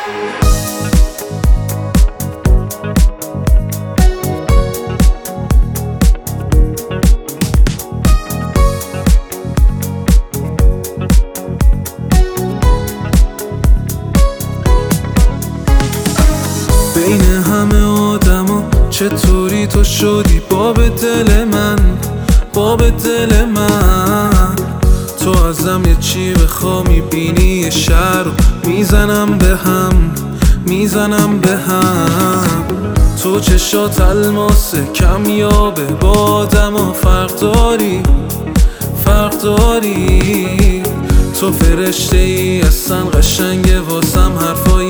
بین همه آدما چطوری تو شدی باب دل من، باب دل من. تو ازم یه چی بخوا میبینی یه شهر رو میزنم به هم، میزنم به هم. تو چشات الماسه کمیابه، با آدما فرق داری، فرق داری. تو فرشته ای اصلا قشنگه واسم حرفای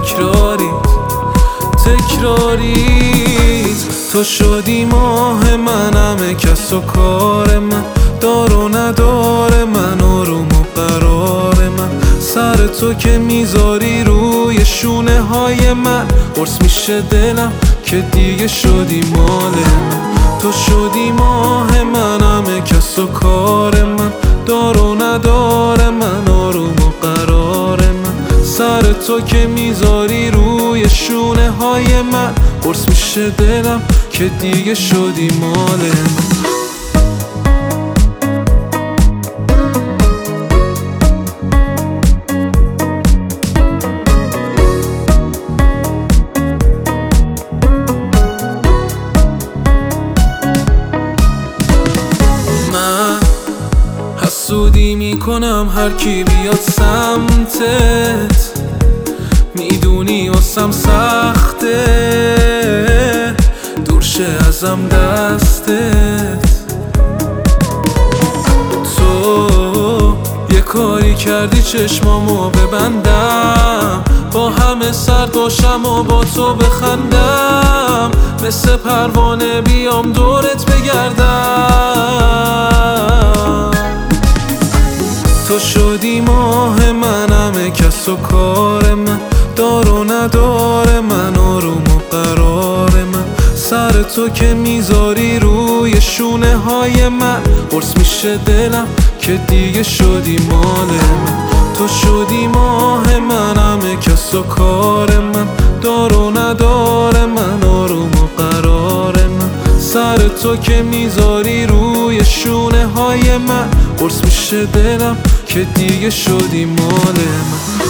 تکراریت. تو شدی ماه من، همه کس و کار من، دار و ندار من، آروم و قرار من. سر تو که میذاری روی شونه های من، قرص میشه دلم که دیگه شدی مال من. تو شدی ماه من، همه کس و کار من، دار و ندار من، آروم و قرار من. سر تو که میذاری روی شونه های من، قرص میشه دلم که دیگه شدی مال من. حسودی میکنم هر کی بیاد سمتت، میدونی واسم سخته دور شه ازم دستت. تو یه کاری کردی چشمامو ببندم، با همه سرد باشم و با تو بخندم، مثل پروانه بیام دورت بگردم. تو شدی ماه من، همه کس و کار من، دار و ندار من، آروم و قرار من. سر تو که میذاری روی شونه های من، قرص میشه دلم که دیگه شدی مال من. تو شدی ماه من، همه کس و کار من، دار و ندار من، آروم و قرار من. سر تو که میذاری روی شونه های من، قرص میشه دلم که دیگه شدی مال من.